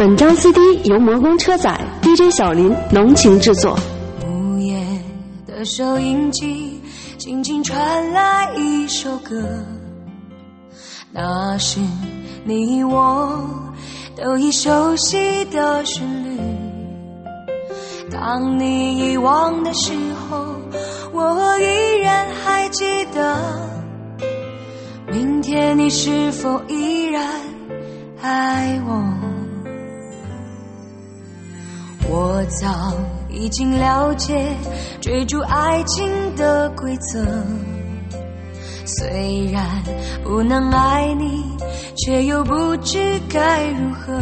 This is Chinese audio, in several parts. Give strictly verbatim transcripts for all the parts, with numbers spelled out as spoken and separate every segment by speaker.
Speaker 1: 本张 C D 由魔宫车载 D J 小林浓情制作。
Speaker 2: 午夜的收音机轻轻传来一首歌，那是你我都已熟悉的旋律。当你遗忘的时候，我依然还记得，明天你是否依然爱我？我早已经了解追逐爱情的规则，虽然不能爱你，却又不知该如何。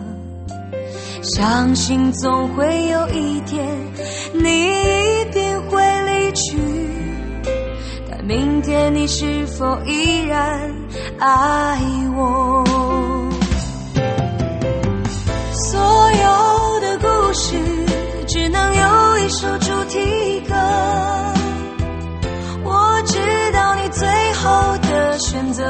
Speaker 2: 相信总会有一天你一定会离去，但明天你是否依然爱我？所有的故事只能有一首主题歌，我知道你最后的选择，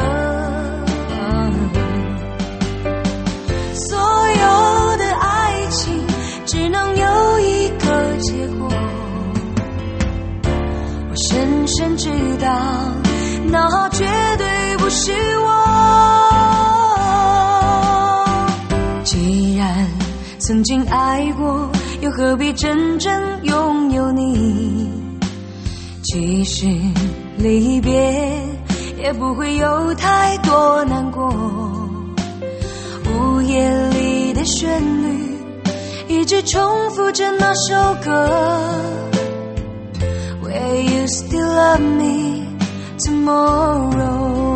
Speaker 2: 所有的爱情只能有一个结果，我深深知道那绝对不是我。既然曾经爱过，又何必真正拥有你？即使离别，也不会有太多难过。午夜里的旋律一直重复着那首歌， Will you still love me tomorrow？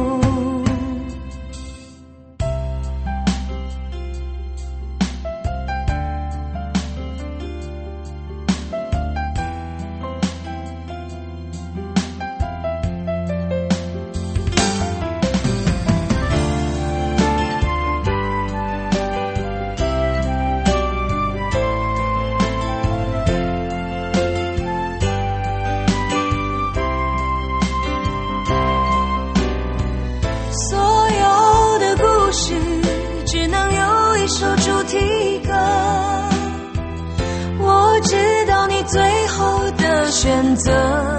Speaker 2: 选择，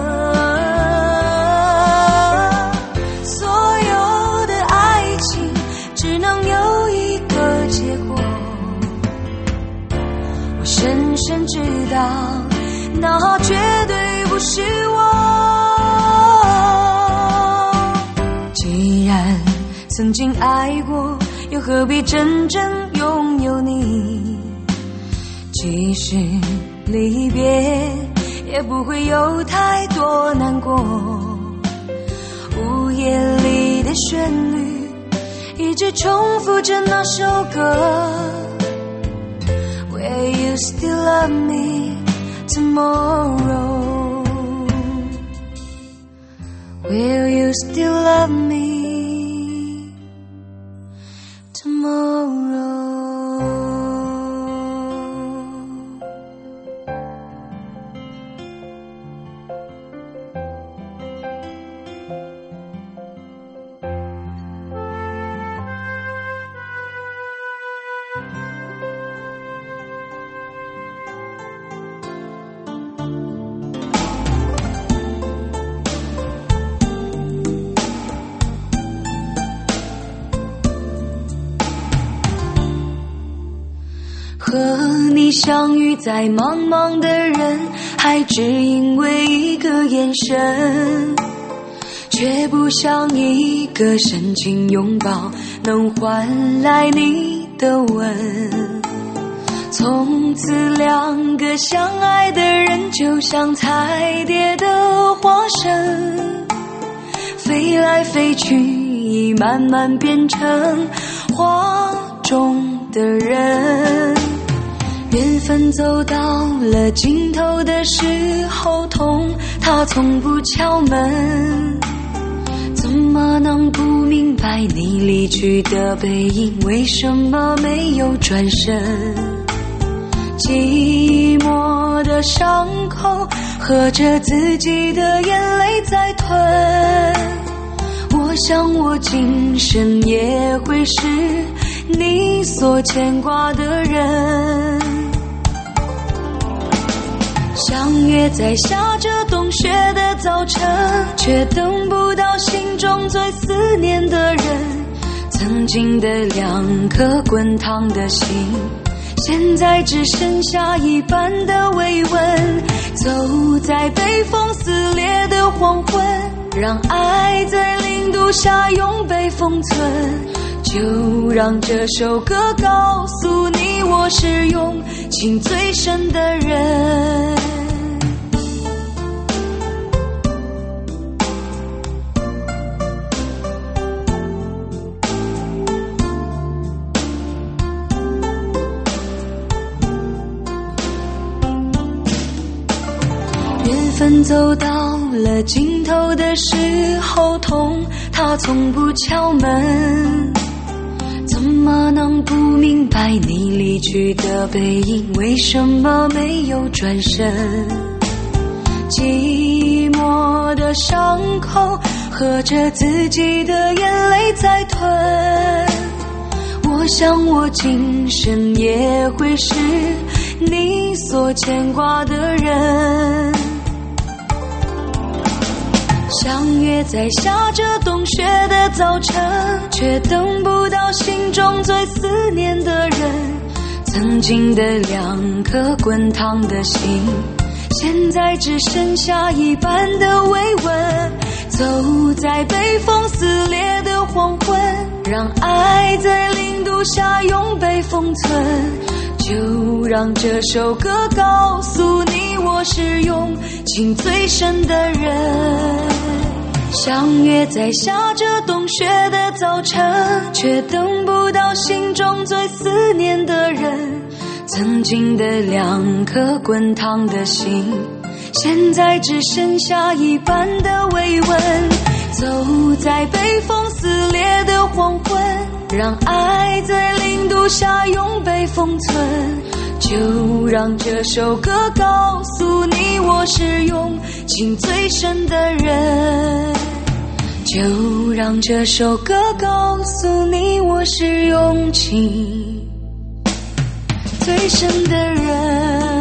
Speaker 2: 所有的爱情只能有一个结果，我深深知道那绝对不是我。既然曾经爱过，又何必真正拥有你？即使离别，也不会有太多难过。午夜里的旋律一直重复着那首歌， Will you still love me tomorrow？ Will you still love me tomorrow？和你相遇在茫茫的人海，只因为一个眼神，却不像一个深情拥抱能换来你的吻。从此两个相爱的人就像彩蝶的化身，飞来飞去已慢慢变成画中的人。缘分走到了尽头的时候，痛它从不敲门，怎么能不明白你离去的背影为什么没有转身？寂寞的伤口喝着自己的眼泪在吞，我想我今生也会是你所牵挂的人。相约在下着冬雪的早晨，却等不到心中最思念的人。曾经的两颗滚烫的心，现在只剩下一半的慰问。走在被风撕裂的黄昏，让爱在零度下永被封存。就让这首歌告诉你，我是用情最深的人。缘分走到了尽头的时候，痛它从不敲门。怎么能不明白你离去的背影，为什么没有转身？寂寞的伤口喝着自己的眼泪在吞。我想我今生也会是你所牵挂的人。相约在下着冬雪的早晨，却等不到心中最思念的人。曾经的两颗滚烫的心，现在只剩下一半的慰问。走在被风撕裂的黄昏，让爱在零度下永被封存。就让这首歌告诉你，我是用情最深的人。相约在下着冬雪的早晨，却等不到心中最思念的人。曾经的两颗滚烫的心，现在只剩下一半的慰问。走在被风撕裂的黄昏，让爱在零度下永被封存。就让这首歌告诉你，我是用情最深的人。就让这首歌告诉你，我是用情最深的人。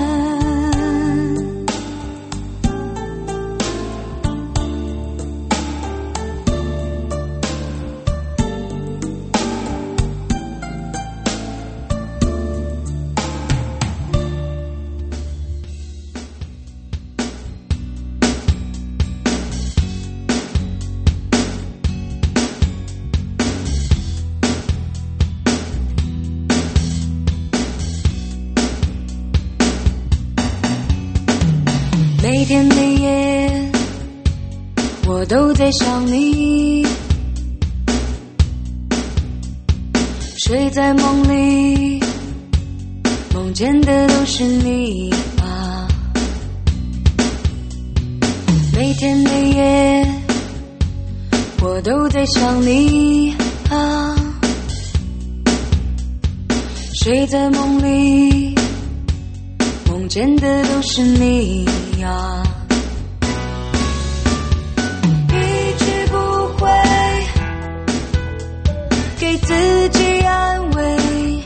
Speaker 2: 每天每夜我都在想你，睡在梦里，梦见的都是你啊。每天每夜我都在想你啊，睡在梦里，梦见的都是你呀。一直不会给自己安慰，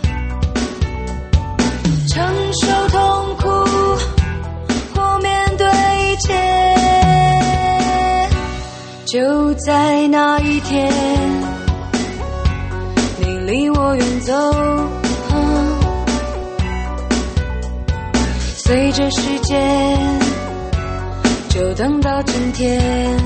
Speaker 2: 承受痛苦或面对一切。就在那一天，你离我远走，随着时间就等到今天。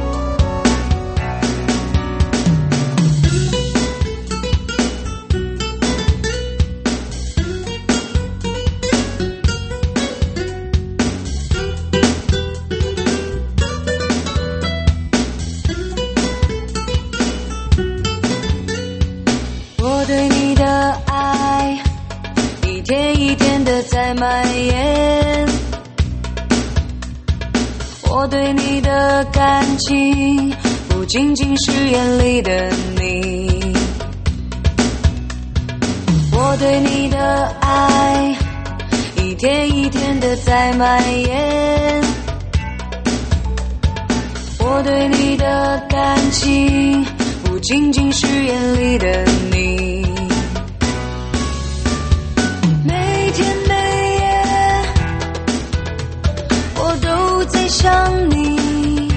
Speaker 2: 我对你的爱一天一天的在蔓延，我对你的感情不仅仅是眼里的你，我对你的爱一天一天的在蔓延，我对你的感情不仅仅是眼里的你。 想你，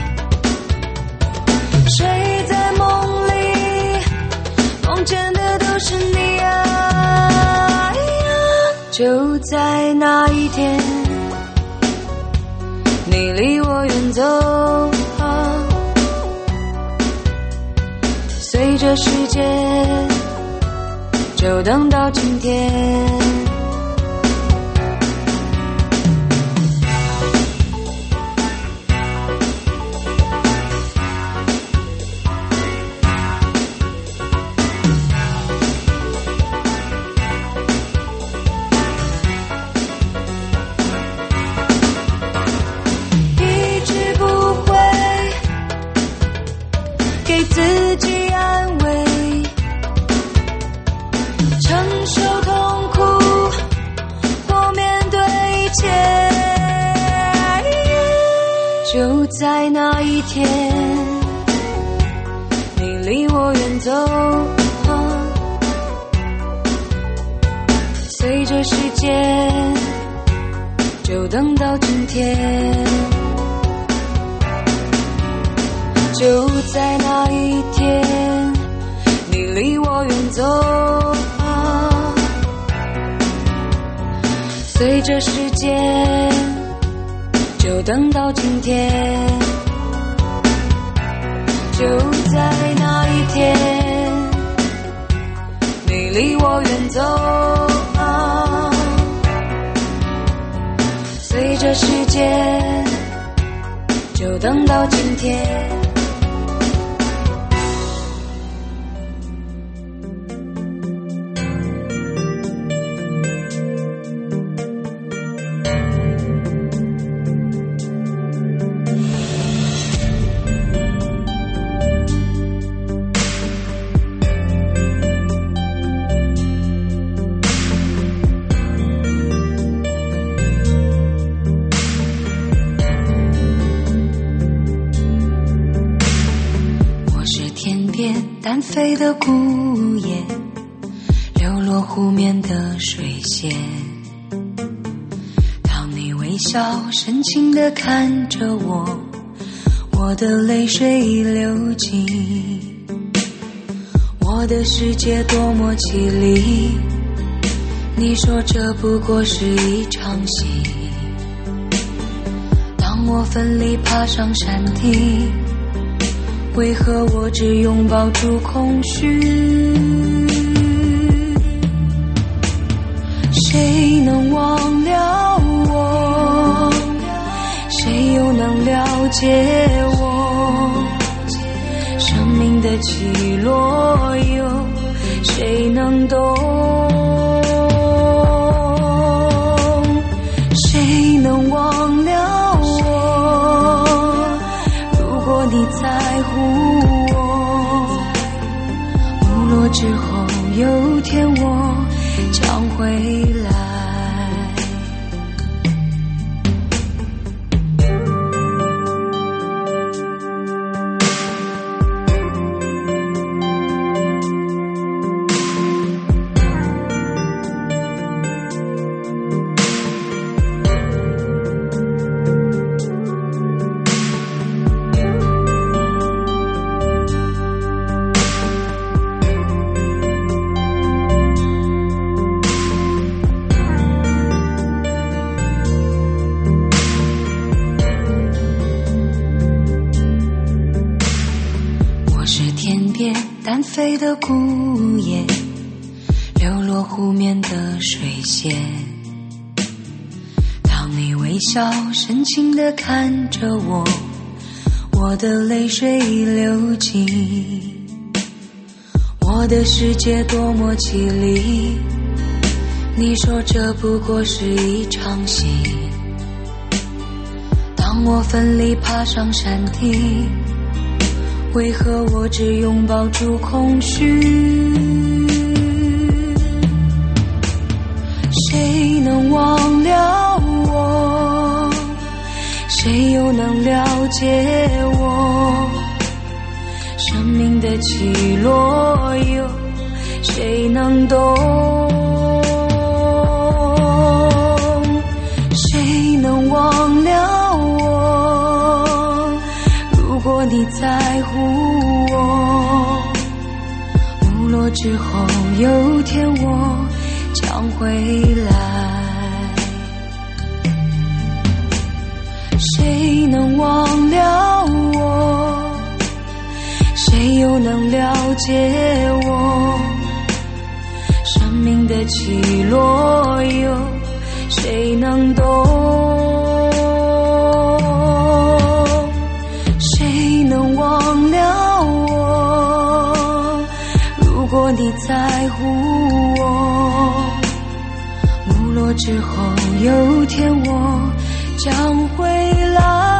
Speaker 2: 睡在梦里，梦见的都是你啊，就在那一天，你离我远走，随着时间就等到今天。一直不会给自己安慰，承受痛苦或面对一切，就在那一天，你离我远走，随着时间就等到今天，就在那一天，你离我远走，随着时间就等到今天，就在那一天，你离我远走，随着时间就等到今天。单飞的孤雁，流落湖面的水线，当你微笑深情地看着我，我的泪水已流尽，我的世界多么凄厉，你说这不过是一场戏，当我奋力爬上山顶，为何我只拥抱住空虚？谁能忘了我？谁又能了解我？生命的起落，有谁能懂？谁能忘了我？如果你在乎我，无落之后有天我将回来。单飞的孤雁，流落湖面的水线，当你微笑深情地看着我，我的泪水已流尽，我的世界多么凄厉，你说这不过是一场戏，当我奋力爬上山顶，为何我只拥抱住空虚？谁能忘了我？谁又能了解我？生命的起落，有谁能懂？谁能忘了我？ 果你在乎我，没落之后有天我将回来。谁能忘了我？谁又能了解我？生命的起落，有谁能懂？谁能忘了我？如果你在乎我，没落之后有天我将回来。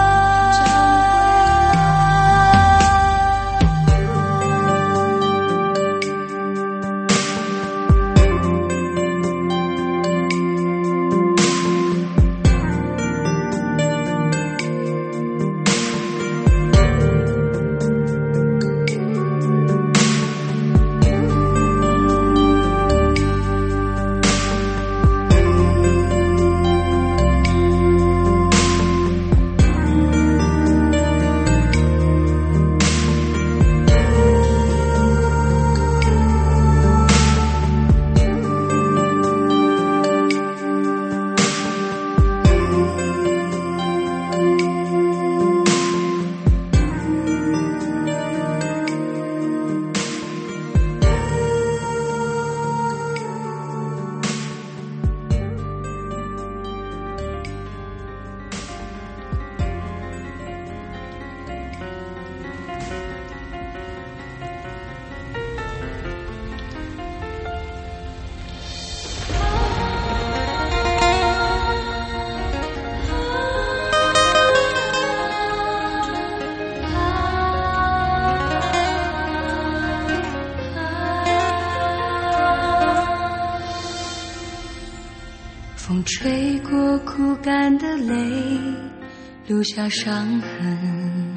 Speaker 2: 风吹过枯干的泪，留下伤痕。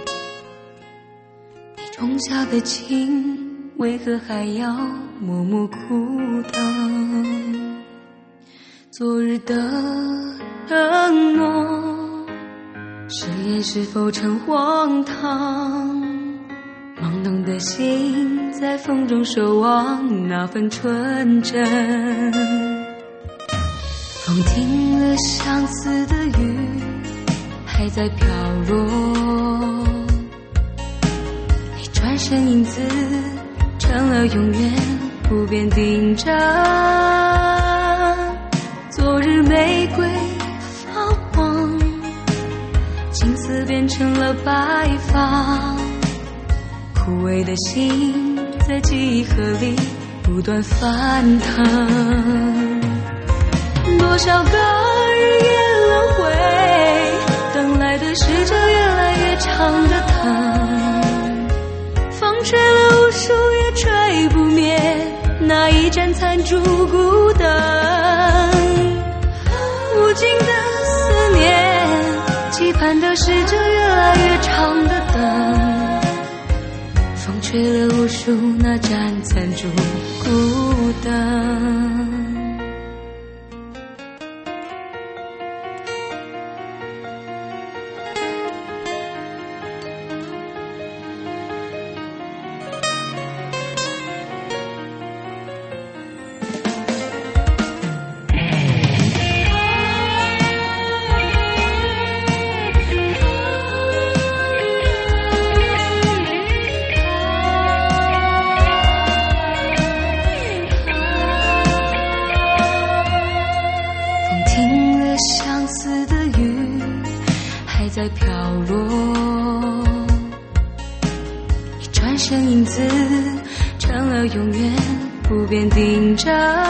Speaker 2: 你种下的情，为何还要默默苦等？昨日的承诺，誓言是否成荒唐？懵懂的心，在风中守望那份纯真。风停了，相思的雨还在飘落，你转身影子成了永远不变定帧。昨日玫瑰发黄，青丝变成了白发，枯萎的心在记忆河里不断翻腾。多少个日夜轮回，等来的是这越来越长的疼。风吹了无数也吹不灭那一盏残烛孤灯。无尽的思念，期盼的是这越来越长的灯。风吹了无数那盏残烛孤灯。在飘落，一转身影子成了永远不变定帧。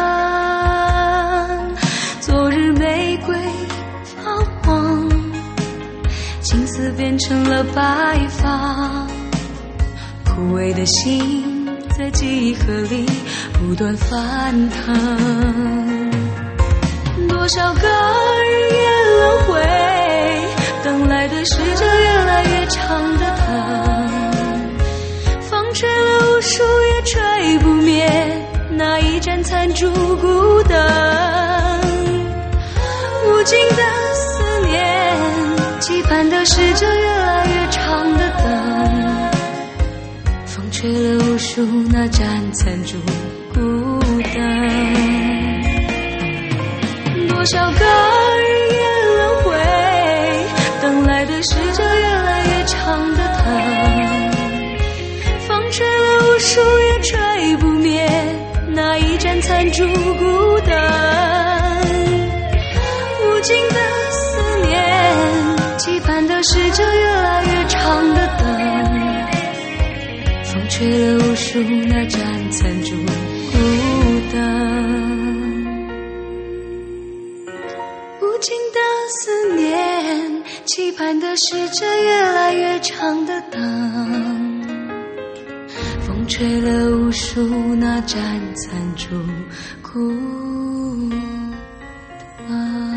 Speaker 2: 昨日玫瑰发黄，青丝变成了白发，枯萎的心在记忆河里不断翻腾。多少个日夜轮回，等来的是这越来越长的疼。风吹了无数也吹不灭那一盏残烛孤灯。无尽的思念，期盼的是这越来越长的灯。 数那盏残烛孤灯，多少个日夜轮回，等来的是这越来越长的藤，风吹了无数也吹不灭那一盏残烛孤灯，无尽的思念，期盼的是这越来越长的灯，风吹了无数那盏残烛孤灯，无尽的思念，期盼的是这越来越长的灯，风吹了无数那盏残烛孤灯。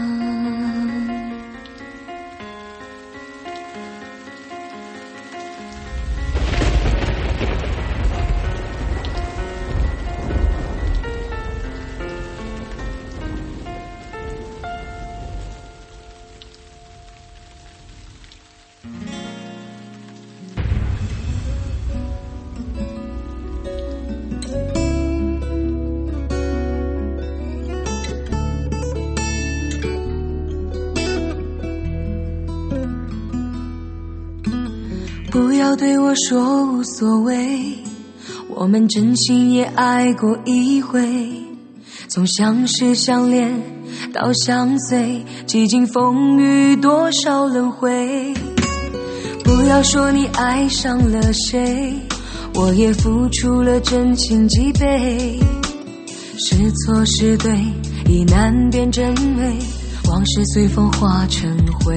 Speaker 2: 不要对我说无所谓，我们真心也爱过一回，从相识相恋到相随，几经风雨多少轮回。不要说你爱上了谁，我也付出了真情几倍，是错是对已难辨真伪，往事随风化成灰。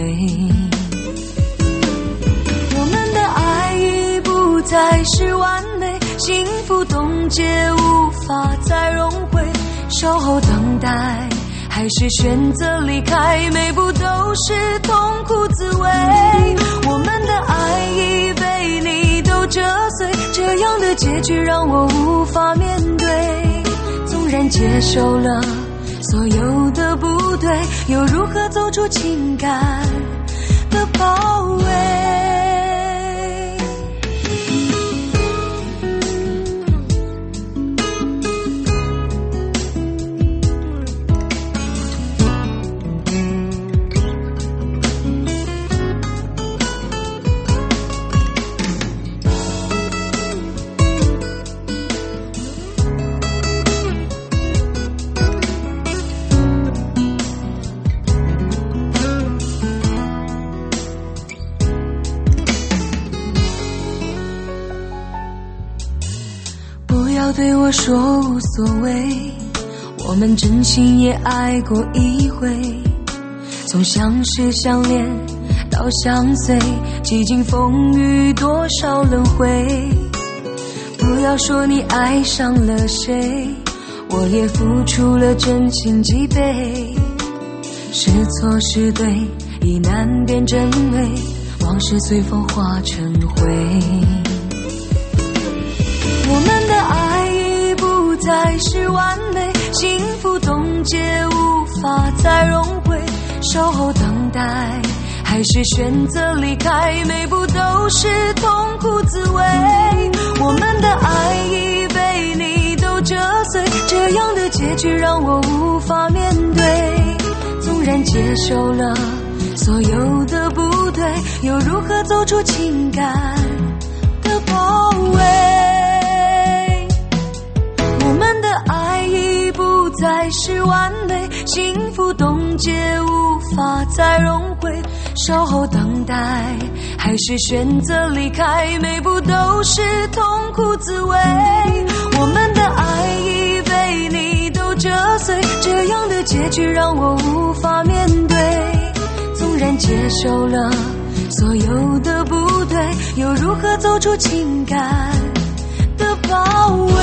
Speaker 2: 再是完美，幸福冻结无法再融汇，守候等待还是选择离开，每步都是痛苦滋味。我们的爱已被你都折碎，这样的结局让我无法面对，纵然接受了所有的不对，又如何走出情感的包围。对我说无所谓，我们真心也爱过一回，从相识相恋到相随，几经风雨多少轮回。不要说你爱上了谁，我也付出了真情几倍，是错是对已难辨真伪，往事随风化成灰。我们的爱已不再是完美，幸福冻结无法再融汇，守候等待还是选择离开，每步都是痛苦滋味。我们的爱已被你都折碎，这样的结局让我无法面对，纵然接受了所有的不对，又如何走出情感的包围。我们的爱已不再是完美，幸福冻结无法再融汇，守候等待还是选择离开，每步都是痛苦滋味。我们的爱已被你都折碎，这样的结局让我无法面对，纵然接受了所有的不对，又如何走出情感的包围。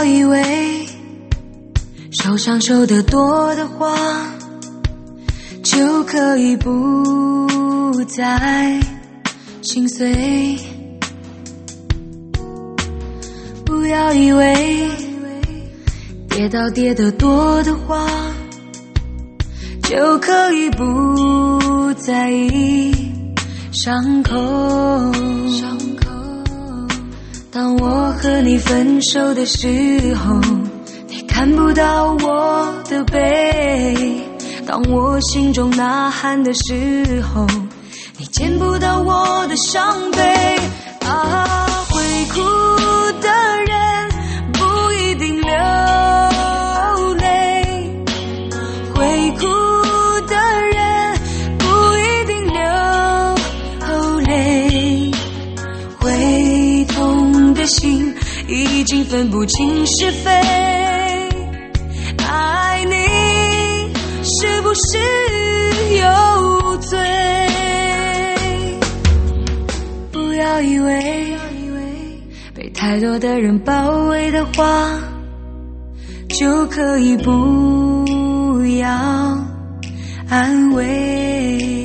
Speaker 2: 要以为受伤受得多的话，就可以不再心碎。不要以为跌倒跌得多的话，就可以不在意伤口。当我和你分手的时候，你看不到我的背，当我心中呐喊的时候，你见不到我的伤悲。啊，会哭的人不一定流泪，会哭的人不一定流泪，会痛的心已经分不清是非。爱你是不是有罪？不要以为被太多的人包围的话，就可以不要安慰。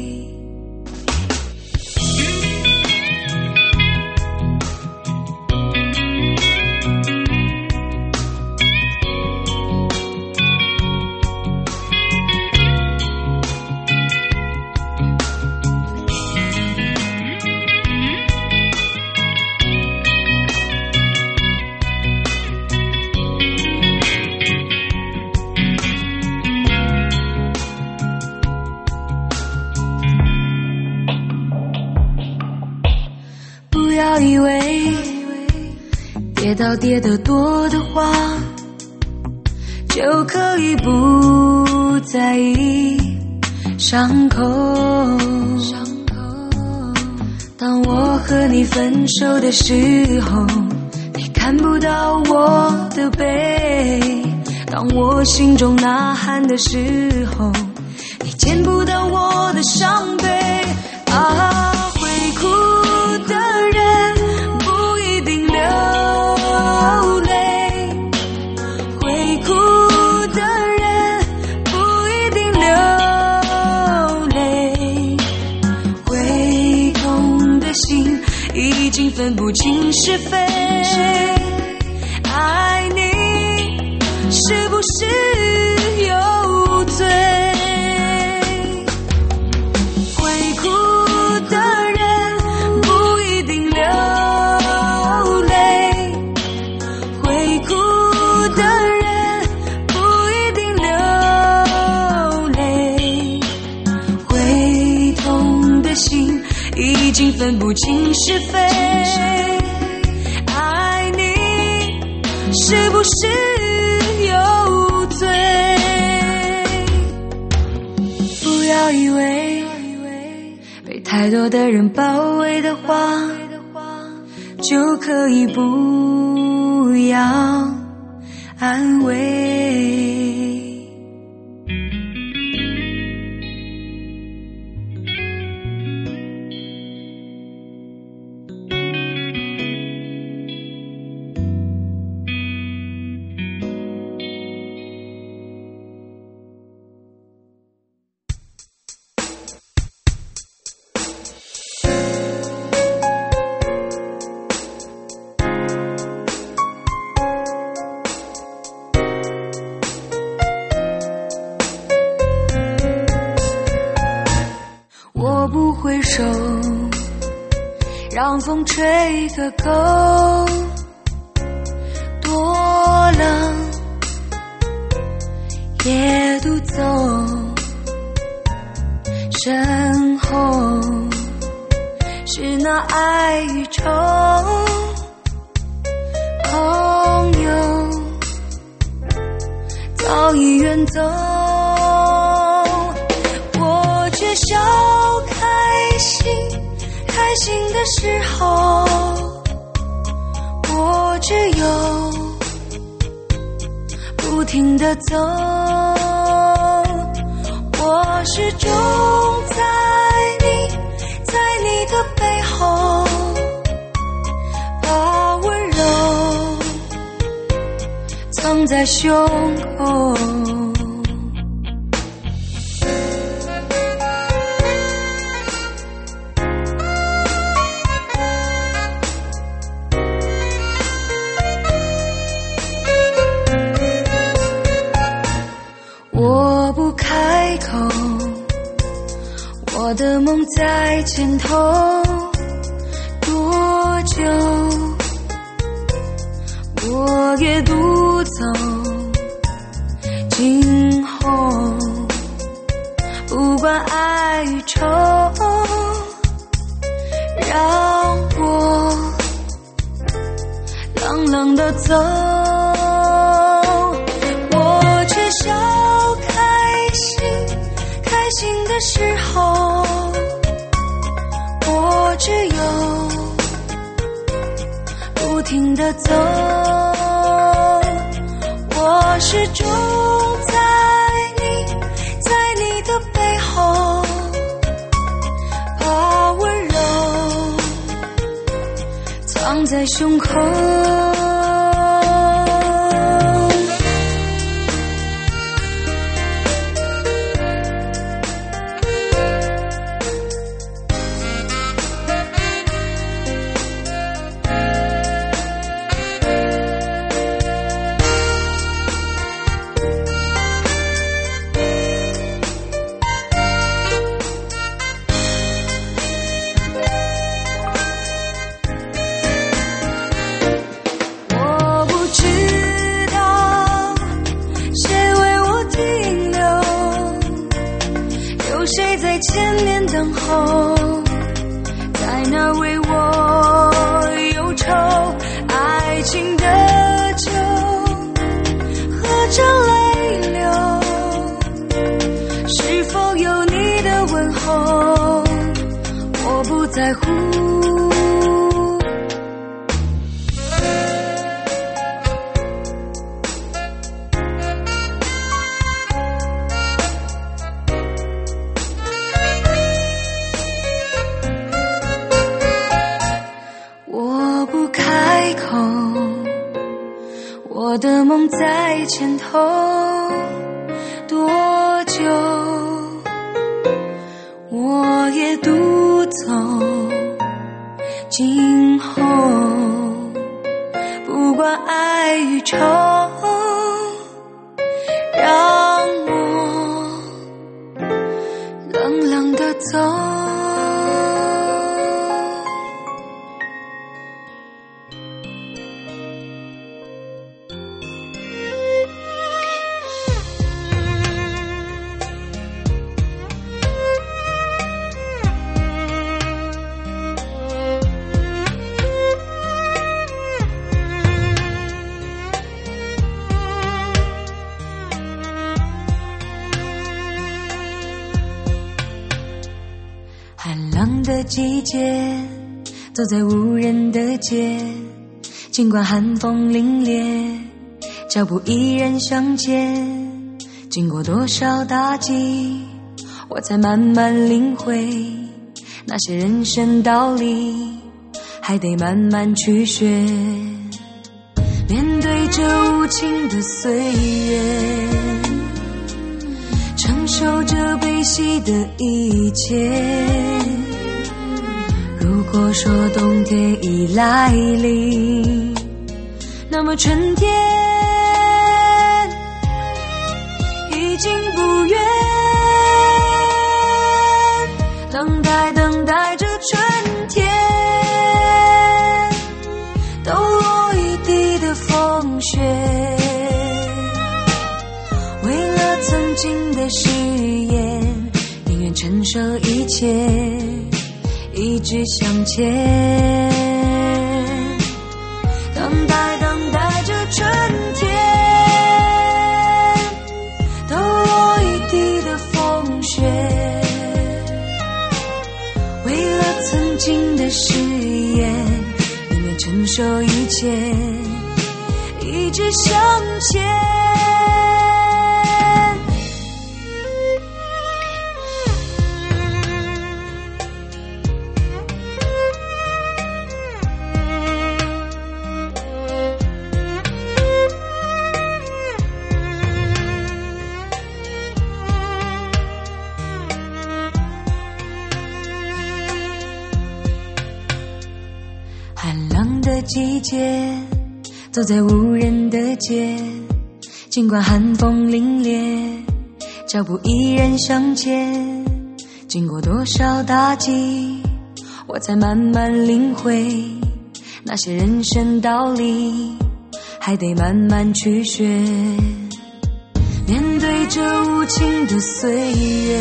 Speaker 2: 不要以为跌倒跌得多的话，就可以不在意伤口。当我和你分手的时候，你看不到我的背，当我心中呐喊的时候，你见不到我的伤悲。啊，会哭的人不一定流泪，会哭的人不一定流泪，会痛的心已经分不清是非。爱你是不是有罪？会哭的人不一定流泪，会哭的人不一定流泪，会痛的心已经分不清是非。爱你是不是有罪？不要以为被太多的人包围的话，就可以不要安慰。我不回首，让风吹个够，多冷也独走，身后是那爱与愁，朋友早已远走，我却笑开心，开心的时候，我只有不停地走，我始终在你，在你的背后，把温柔藏在胸口。我不开口，我的梦在前头，多久我也独走，今后不管爱与愁，让我冷冷地走。我缺少开心，开心的时候我只有不停地走。我始终在你，在你的背后，把温柔藏在胸口。谁在前面等候，在那为我忧愁，爱情的酒喝着泪流，是否有你的问候，我不在乎。我的梦在前头，多久我也独走，今后不管爱与愁，让我冷冷地走。寒冷的季节，走在无人的街，尽管寒风凛冽，脚步依然向前。经过多少打击，我才慢慢领会那些人生道理，还得慢慢去学。面对这无情的岁月，承受着悲喜的一切。如果说冬天已来临，那么春天已经不远。等待等待着春天，抖落一地的风雪。为了曾经的誓言，宁愿承受一切，一直向前。等待等待着春天，抖落一地的风雪。为了曾经的誓言，宁愿承受一切，一直向前。 季节，走在无人的街，尽管寒风凛冽，脚步依然向前。经过多少打击，我才慢慢领会那些人生道理，还得慢慢去学。面对这无情的岁月，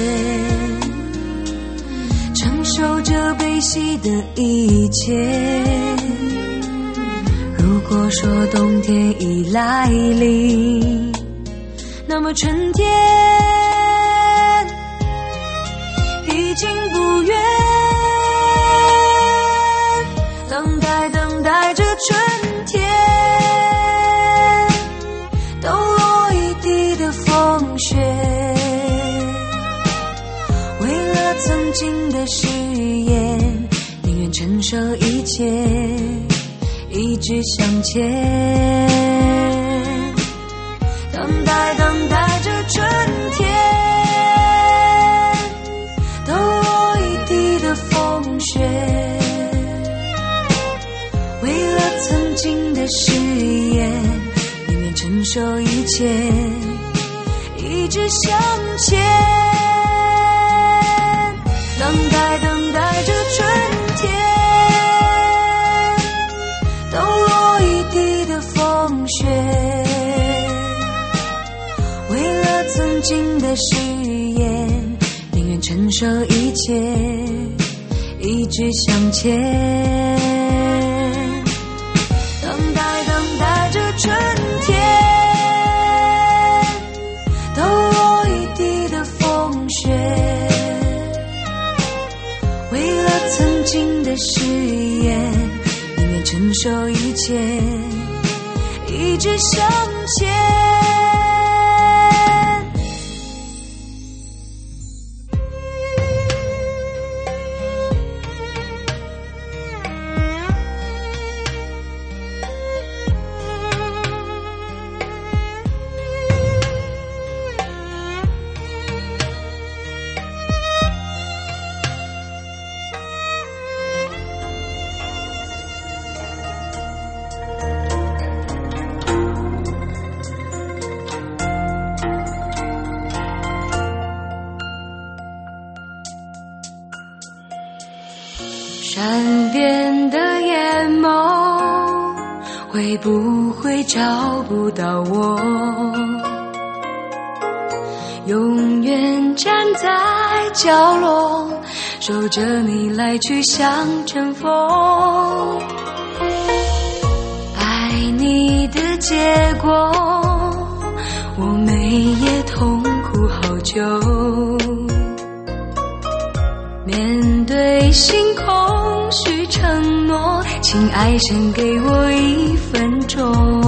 Speaker 2: 承受着悲喜的一切。如果说冬天已来临，那么春天已经不远。等待等待着春天，抖落一地的风雪。为了曾经的誓言，宁愿承受一切，一直向前。等待等待着春天，抖落一地的风雪。为了曾经的誓言，宁愿承受一切，一直向前。等待等待着春天，抖落一地的风雪。为了曾经的誓言，宁愿承受一切，一直向前。等待等待着春天，抖落一地的风雪。为了曾经的誓言，宁愿承受一切，一直向前。善变的眼眸，会不会找不到我？永远站在角落，守着你来去像阵风。爱你的结果，我每夜痛苦好久。面对星空许承诺，请爱先给我一分钟，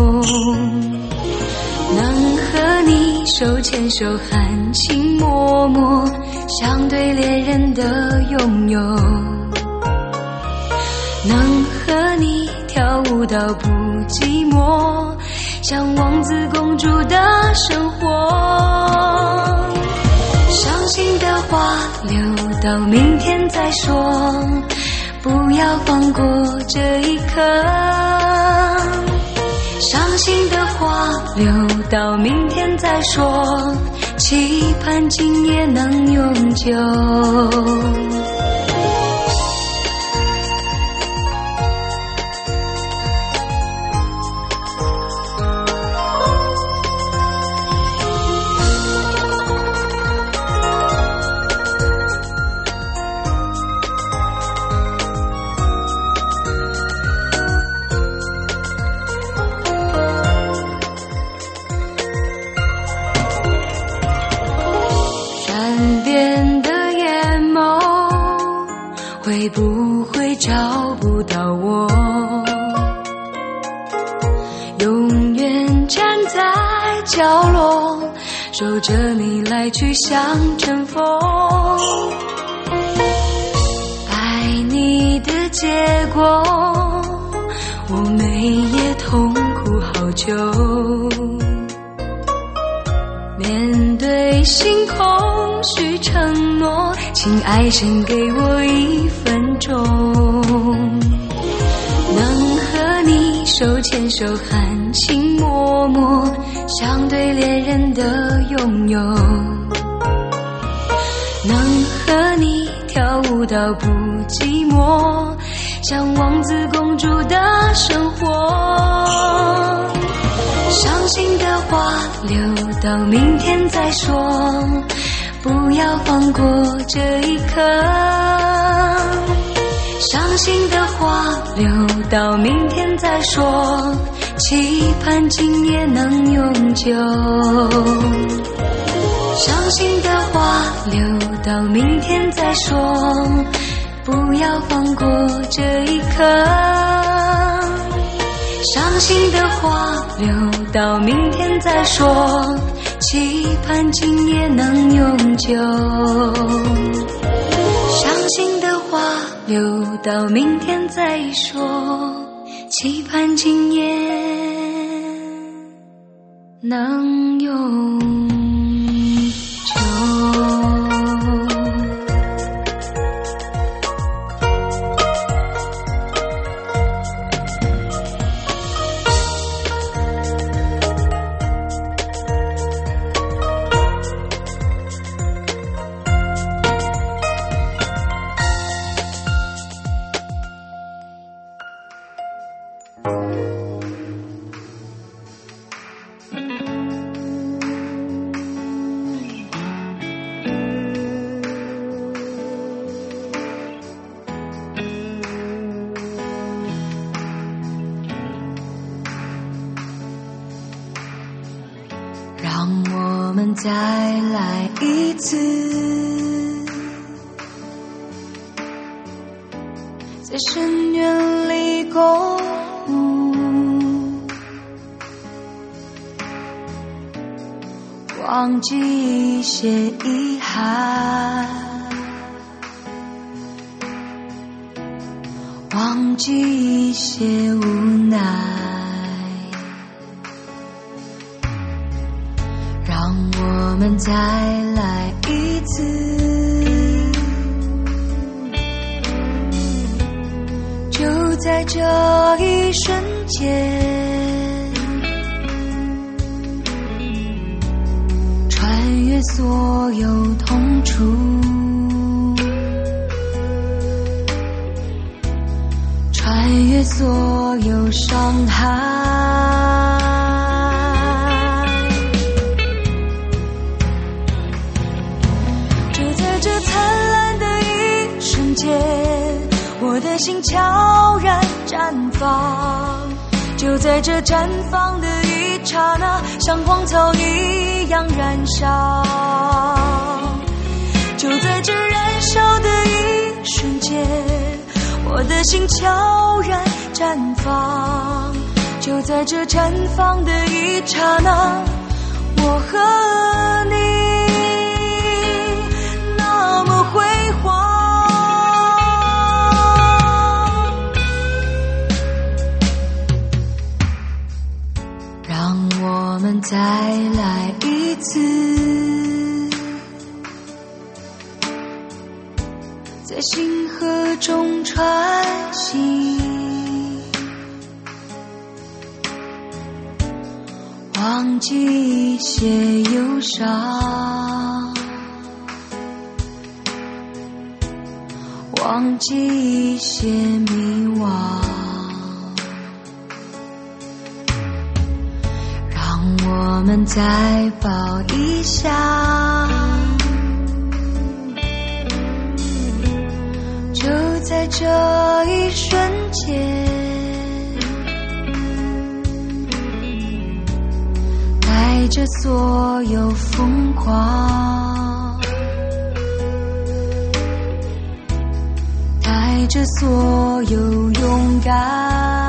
Speaker 2: 能和你手牵手含情脉脉，像对恋人的拥有，能和你跳舞到不寂寞，像王子公主的生活。伤心的话留到明天再说，不要放过这一刻。伤心的话留到明天再说，期盼今夜能永久。会不会找不到我？永远站在角落，守着你来去像阵风。爱你的结果，我每夜痛苦好久。面对星空许承诺，请爱先给我一分钟，能和你手牵手含情脉脉，像对恋人的拥有。能和你跳舞到不寂寞，像王子公主的生活。伤心的话留到明天再说，不要放过这一刻。伤心的话留到明天再说，期盼今夜能永久。伤心的话留到明天再说，不要放过这一刻。伤心的话留到明天再说，期盼今夜能永久。伤心的话留到明天再说，期盼今夜能永久。让我们再来一次，在深渊里共舞，忘记一些遗憾，忘记一些无奈。让我们再来一次，就在这一瞬间，穿越所有痛楚，穿越所有伤害。我的心悄然绽放，就在这绽放的一刹那，像荒草一样燃烧。就在这燃烧的一瞬间，我的心悄然绽放，就在这绽放的一刹那，我和你那么辉煌。我们再来一次，在星河中穿行，忘记一些忧伤，忘记一些迷惘。我们再抱一下，就在这一瞬间，带着所有疯狂，带着所有勇敢。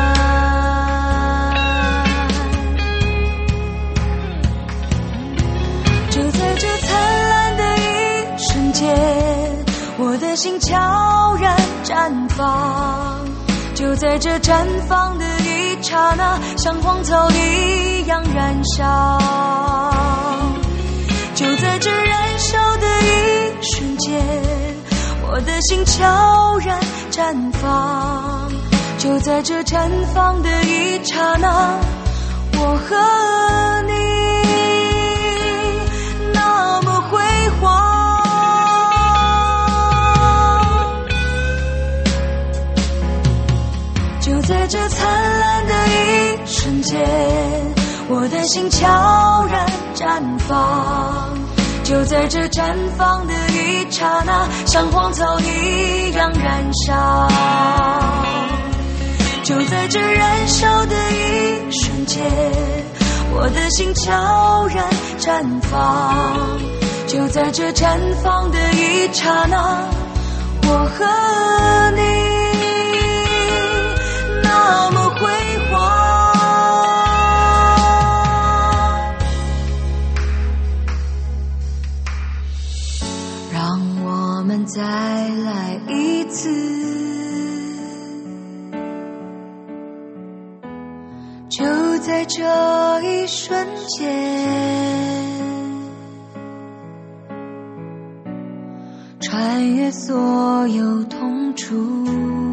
Speaker 2: 我的心悄然绽放，就在这绽放的一刹那，像荒草一样燃烧。就在这燃烧的一瞬间，我的心悄然绽放， 就在这绽放的一刹那，我和你那么辉煌。就在这灿烂的一瞬间，我的心悄然绽放。就在这绽放的一刹那，像荒草一样燃烧。就在这燃烧的一瞬间，我的心悄然绽放。就在这绽放的一刹那，我和你那么辉煌。让我们再来一次，就在这一瞬间，穿越所有痛楚，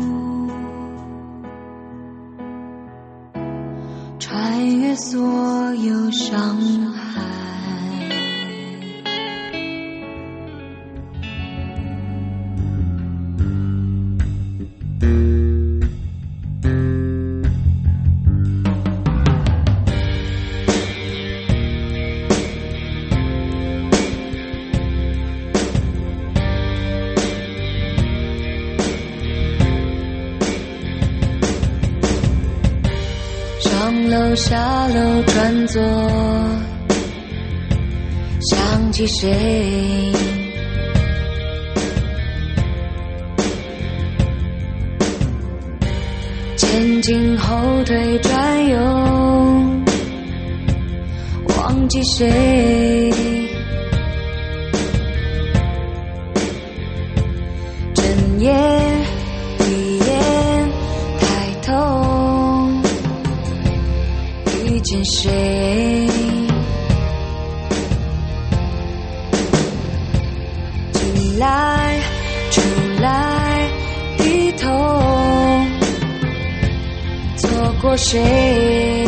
Speaker 2: 穿越所有伤害。上楼下楼转左，想起谁？前进后退转右，忘记谁？睁眼闭眼抬头，遇见谁？进来出来低头，错过谁？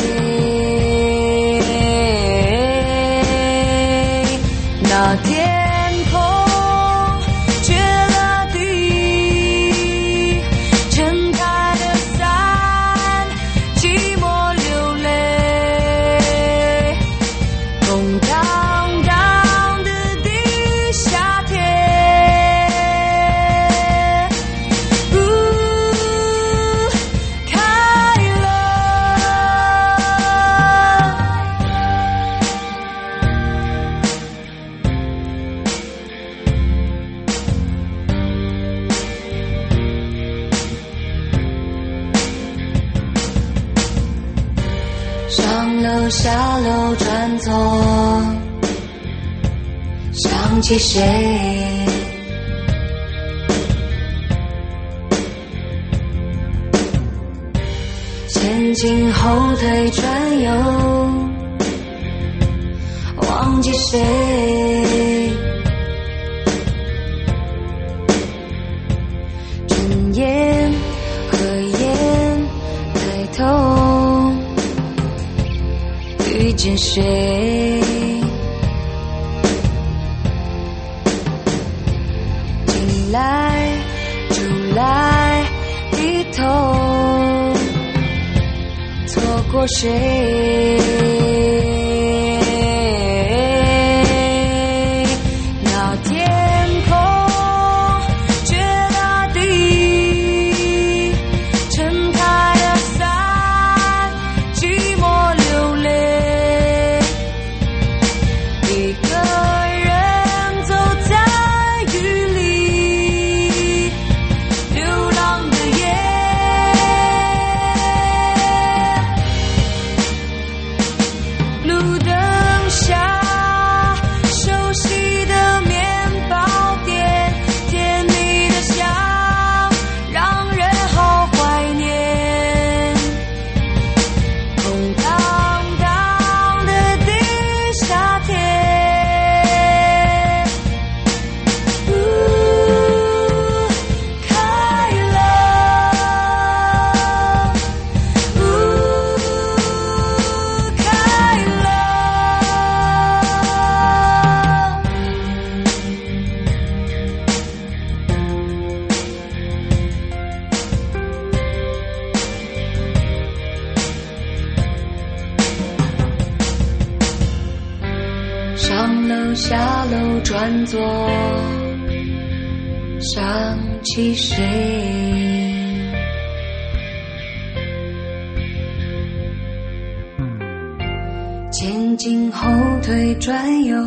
Speaker 2: 那天空决了堤，撑开了伞，寂寞流泪，空荡荡的地下铁，呜，开了。上楼下楼转左，想起谁？前进后退转右，忘记谁？睁眼合眼抬头，遇见谁？进来出来低头，错过谁？那天空决了堤，撑开了伞，寂寞流泪，一个人走在雨里，流浪的夜。 转作想起谁，前进后退转悠，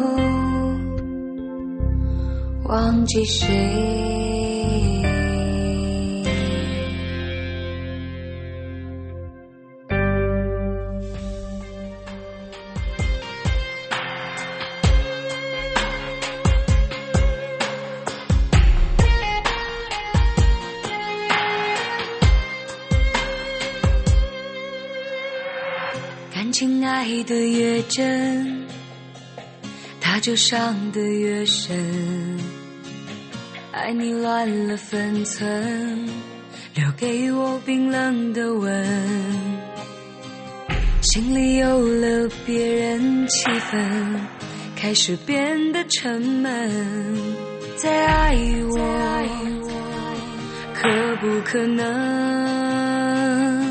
Speaker 2: 忘记谁。感情爱得越真，它就伤得越深。爱你乱了分寸，留给我冰冷的吻。心里有了别人，气氛开始变得沉闷。再爱我，可不可能？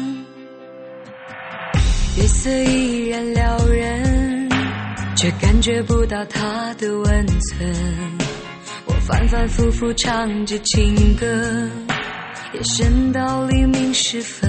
Speaker 2: 月色依然撩人，却感觉不到它的温存。我反反复复唱着情歌，夜深到黎明时分，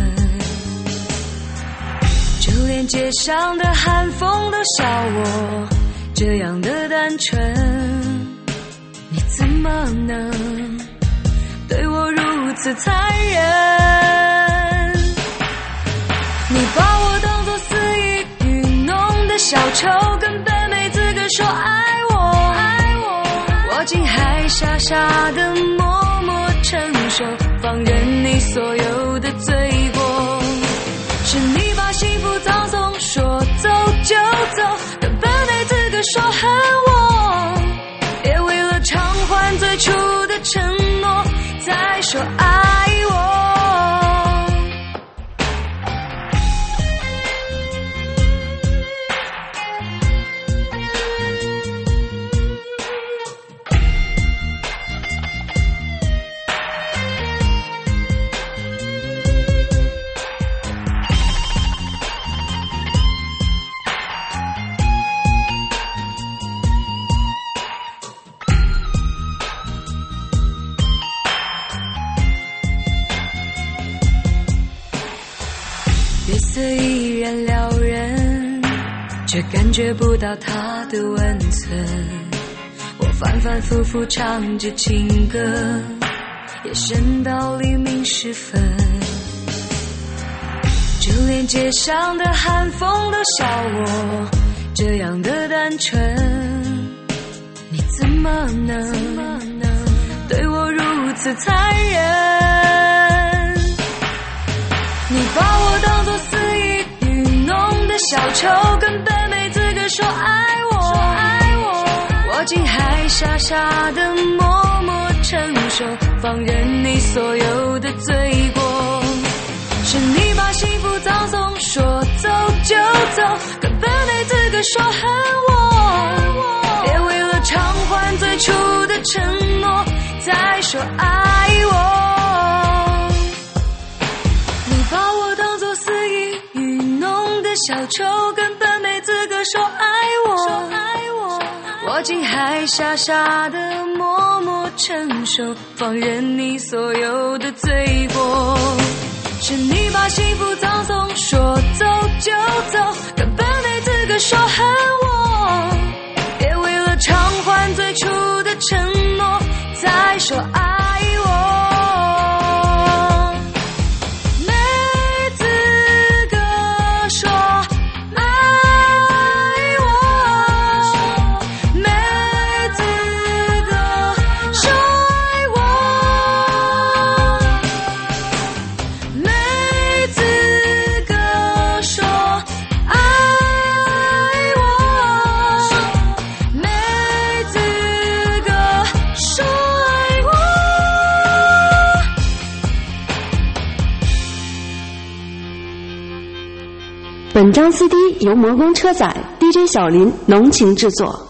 Speaker 2: 就连街上的寒风都笑我这样的单纯。你怎么能对我如此残忍？你把我当作肆意愚弄的小丑，根本没资格说爱我。我竟还傻傻的默默承受，放任你所有的罪过。是你把幸福葬送，说走就走，根本没资格说恨我。别为了偿还最初的承诺，再说爱我。月色依然撩人，却感觉不到它的温存。我反反复复唱着情歌，夜深到黎明时分，就连街上的寒风都笑我这样的单纯。你怎么能对我如此残忍？你把我当作肆意愚弄的小丑，根本没资格说爱我。我竟还傻傻的默默承受，放任你所有的罪过。是你把幸福葬送，说走就走，根本没资格说恨我。别为了偿还最初的承诺，再说爱我。小丑根本没资格说爱我，我竟还傻傻的默默承受，放任你所有的罪过。是你把幸福葬送，说走就走，根本没资格说恨我。别为了偿还最初的承诺，再说爱我。
Speaker 1: 本张 C D 由魔宫车载 D J 小林浓情制作。